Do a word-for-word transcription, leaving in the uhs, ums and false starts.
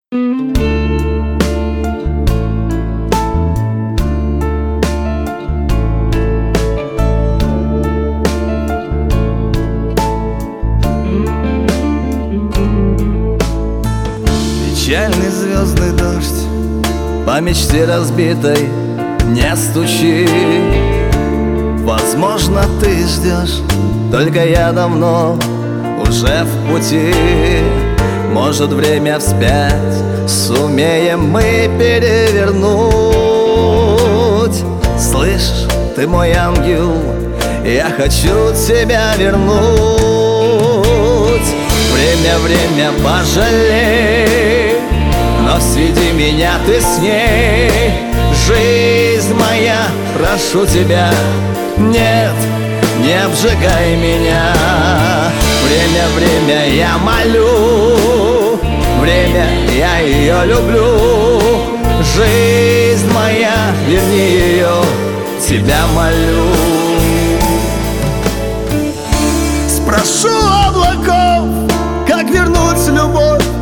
Печальный звездный дождь по мечте разбитой не стучи. Возможно, ты ждешь, только я давно уже в пути. Может, время вспять сумеем мы перевернуть. Слышишь, ты мой ангел, я хочу тебя вернуть. Время, время, пожалей, но сведи меня ты с ней. Жизнь моя, прошу тебя, нет, не обжигай меня. Время, время, я молю, время, я ее люблю. Жизнь моя, верни ее, тебя молю. Спрошу облаков, как вернуть любовь